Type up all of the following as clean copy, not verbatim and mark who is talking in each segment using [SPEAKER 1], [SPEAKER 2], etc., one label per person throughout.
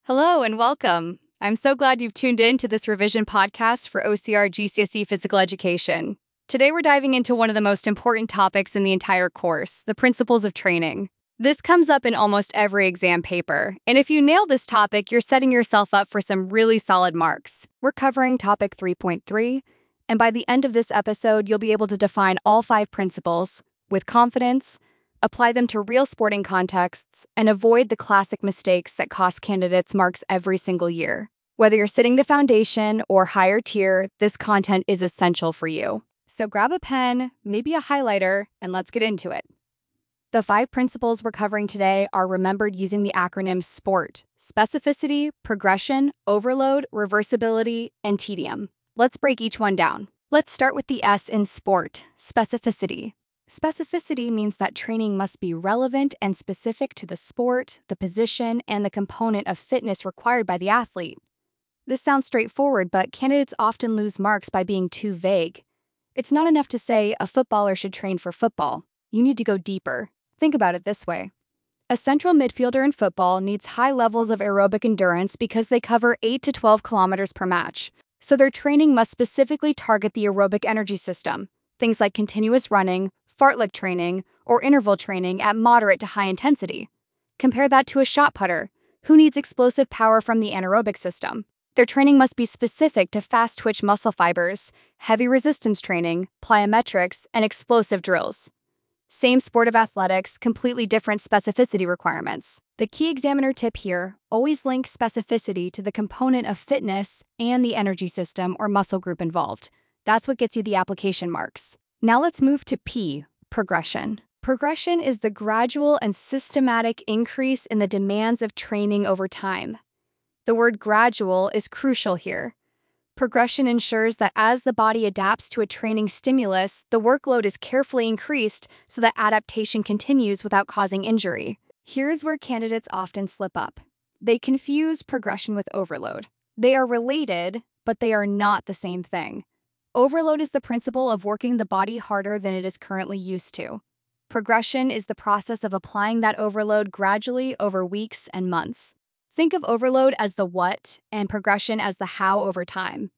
[SPEAKER 1] Hello and welcome. I'm so glad you've tuned in to this revision podcast for OCR GCSE Physical Education. Today we're diving into one of the most important topics in the entire course, the principles of training. This comes up in almost every exam paper, and if you nail this topic, you're setting yourself up for some really solid marks. We're covering topic 3.3, and by the end of this episode, you'll be able to define all 5 principles with confidence, apply them to real sporting contexts, and avoid the classic mistakes that cost candidates marks every single year. Whether you're sitting the foundation or higher tier, this content is essential for you. So grab a pen, maybe a highlighter, and let's get into it. The 5 principles we're covering today are remembered using the acronym SPORT: specificity, progression, overload, reversibility, and tedium. Let's break each one down. Let's start with the S in SPORT, specificity. Specificity means that training must be relevant and specific to the sport, the position, and the component of fitness required by the athlete. This sounds straightforward, but candidates often lose marks by being too vague. It's not enough to say a footballer should train for football. You need to go deeper. Think about it this way. A central midfielder in football needs high levels of aerobic endurance because they cover 8 to 12 kilometers per match. So their training must specifically target the aerobic energy system, things like continuous running, fartlek training, or interval training at moderate to high intensity. Compare that to a shot putter, who needs explosive power from the anaerobic system. Their training must be specific to fast-twitch muscle fibers, heavy resistance training, plyometrics, and explosive drills. Same sport of athletics, completely different specificity requirements. The key examiner tip here: always link specificity to the component of fitness and the energy system or muscle group involved. That's what gets you the application marks. Now let's move to P, progression. Progression is the gradual and systematic increase in the demands of training over time. The word gradual is crucial here. Progression ensures that as the body adapts to a training stimulus, the workload is carefully increased so that adaptation continues without causing injury. Here's where candidates often slip up. They confuse progression with overload. They are related, but they are not the same thing. Overload is the principle of working the body harder than it is currently used to. Progression is the process of applying that overload gradually over weeks and months. Think of overload as the what and progression as the how over time.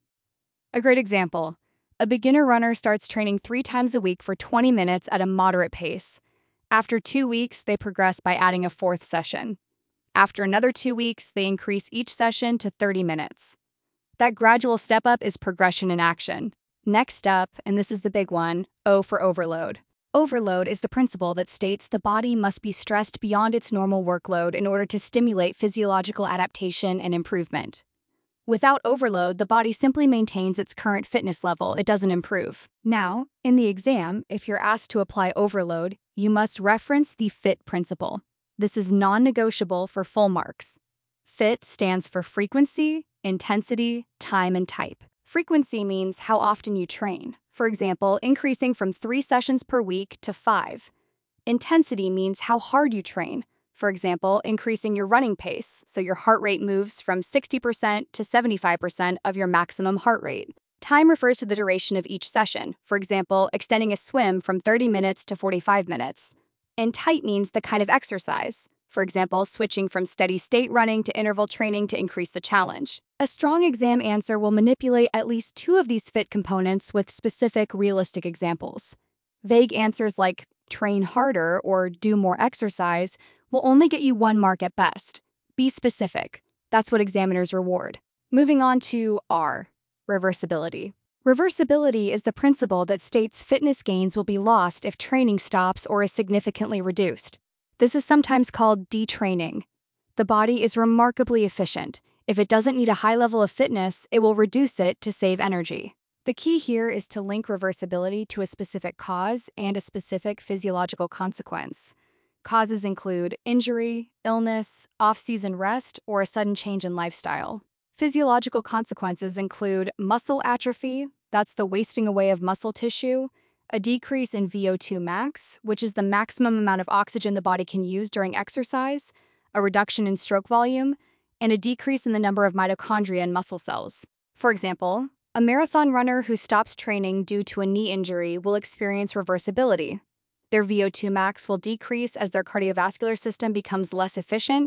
[SPEAKER 1] A great example: a beginner runner starts training 3 times a week for 20 minutes at a moderate pace. After 2 weeks, they progress by adding a 4th session. After another 2 weeks, they increase each session to 30 minutes. That gradual step up is progression in action. Next up, and this is the big one, O for overload. Overload is the principle that states the body must be stressed beyond its normal workload in order to stimulate physiological adaptation and improvement. Without overload, the body simply maintains its current fitness level. It doesn't improve. Now, in the exam, if you're asked to apply overload, you must reference the FIT principle. This is non-negotiable for full marks. FIT stands for frequency, intensity, time, and type. Frequency means how often you train. For example, increasing from 3 sessions per week to 5. Intensity means how hard you train. For example, increasing your running pace, so your heart rate moves from 60% to 75% of your maximum heart rate. Time refers to the duration of each session. For example, extending a swim from 30 minutes to 45 minutes. And type means the kind of exercise. For example, switching from steady-state running to interval training to increase the challenge. A strong exam answer will manipulate at least 2 of these FIT components with specific, realistic examples. Vague answers like train harder or do more exercise will only get you 1 mark at best. Be specific. That's what examiners reward. Moving on to R, reversibility. Reversibility is the principle that states fitness gains will be lost if training stops or is significantly reduced. This is sometimes called detraining. The body is remarkably efficient. If it doesn't need a high level of fitness, it will reduce it to save energy. The key here is to link reversibility to a specific cause and a specific physiological consequence. Causes include injury, illness, off-season rest, or a sudden change in lifestyle. Physiological consequences include muscle atrophy, that's the wasting away of muscle tissue, a decrease in VO2 max, which is the maximum amount of oxygen the body can use during exercise, a reduction in stroke volume, and a decrease in the number of mitochondria in muscle cells. For example, a marathon runner who stops training due to a knee injury will experience reversibility. Their VO2 max will decrease as their cardiovascular system becomes less efficient,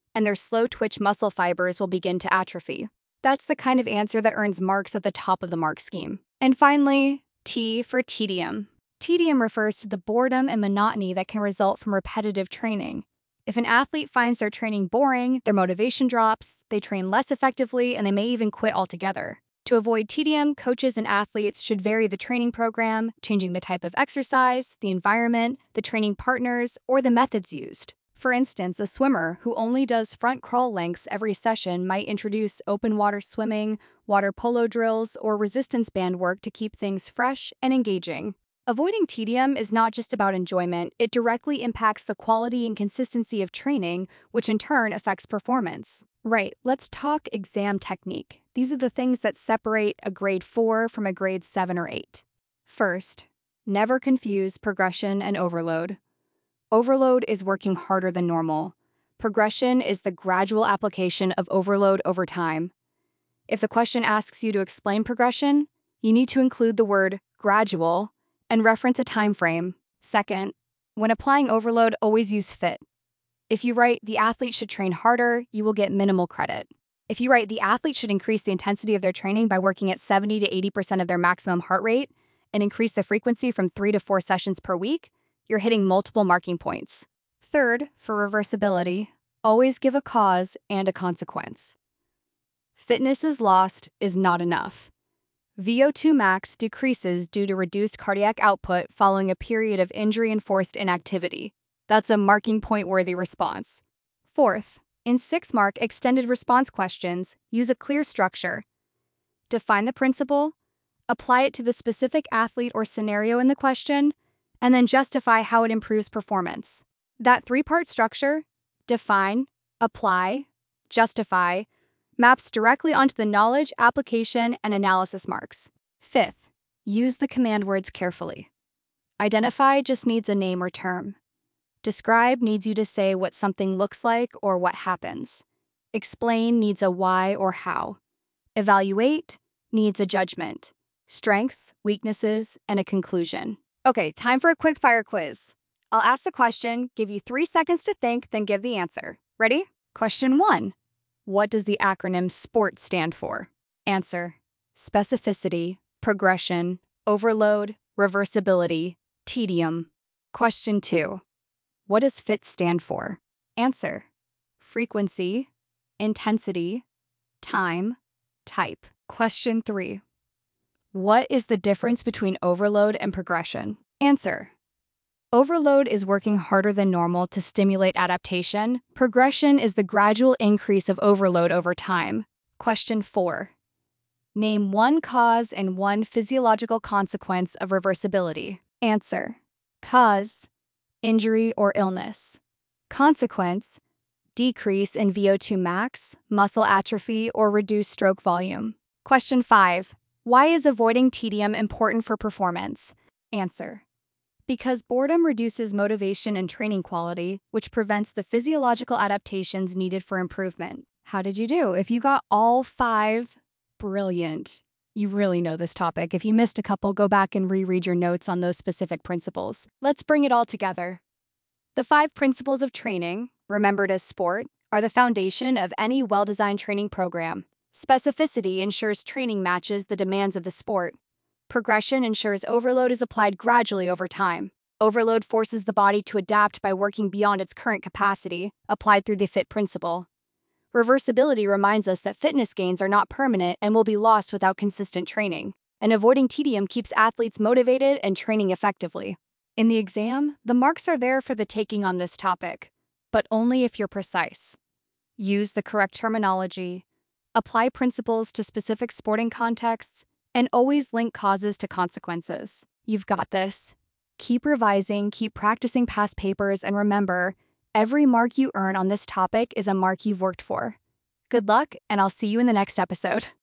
[SPEAKER 1] and their slow-twitch muscle fibers will begin to atrophy. That's the kind of answer that earns marks at the top of the mark scheme. And finally, T for tedium. Tedium refers to the boredom and monotony that can result from repetitive training. If an athlete finds their training boring, their motivation drops, they train less effectively, and they may even quit altogether. To avoid tedium, coaches and athletes should vary the training program, changing the type of exercise, the environment, the training partners, or the methods used. For instance, a swimmer who only does front crawl lengths every session might introduce open water swimming, water polo drills, or resistance band work to keep things fresh and engaging. Avoiding tedium is not just about enjoyment, it directly impacts the quality and consistency of training, which in turn affects performance. Right, let's talk exam technique. These are the things that separate a grade 4 from a grade 7 or 8. First, never confuse progression and overload. Overload is working harder than normal. Progression is the gradual application of overload over time. If the question asks you to explain progression, you need to include the word gradual and reference a time frame. Second, when applying overload, always use fit. If you write, the athlete should train harder, you will get minimal credit. If you write, the athlete should increase the intensity of their training by working at 70 to 80% of their maximum heart rate and increase the frequency from 3 to 4 sessions per week, you're hitting multiple marking points. Third, for reversibility, always give a cause and a consequence. Fitness is lost is not enough. VO2 max decreases due to reduced cardiac output following a period of injury-enforced inactivity. That's a marking point-worthy response. Fourth, in 6-mark extended response questions, use a clear structure. Define the principle, apply it to the specific athlete or scenario in the question, and then justify how it improves performance. That 3-part structure, define, apply, justify, maps directly onto the knowledge, application, and analysis marks. Fifth, use the command words carefully. Identify just needs a name or term. Describe needs you to say what something looks like or what happens. Explain needs a why or how. Evaluate needs a judgment. Strengths, weaknesses, and a conclusion. Okay, time for a quick fire quiz. I'll ask the question, give you 3 seconds to think, then give the answer. Ready? Question 1. What does the acronym SPORT stand for? Answer: specificity, progression, overload, reversibility, tedium. Question 2. What does FIT stand for? Answer: frequency, intensity, time, type. Question 3. What is the difference between overload and progression? Answer: overload is working harder than normal to stimulate adaptation. Progression is the gradual increase of overload over time. Question 4. Name one cause and one physiological consequence of reversibility. Answer: cause, injury or illness. Consequence, decrease in VO2 max, muscle atrophy, or reduced stroke volume. Question 5. Why is avoiding tedium important for performance? Answer: because boredom reduces motivation and training quality, which prevents the physiological adaptations needed for improvement. How did you do? If you got all 5, brilliant. You really know this topic. If you missed a couple, go back and reread your notes on those specific principles. Let's bring it all together. The 5 principles of training, remembered as SPORT, are the foundation of any well-designed training program. Specificity ensures training matches the demands of the sport. Progression ensures overload is applied gradually over time. Overload forces the body to adapt by working beyond its current capacity, applied through the FIT principle. Reversibility reminds us that fitness gains are not permanent and will be lost without consistent training. And avoiding tedium keeps athletes motivated and training effectively. In the exam, the marks are there for the taking on this topic, but only if you're precise. Use the correct terminology, apply principles to specific sporting contexts, and always link causes to consequences. You've got this. Keep revising, keep practicing past papers, and remember, every mark you earn on this topic is a mark you've worked for. Good luck, and I'll see you in the next episode.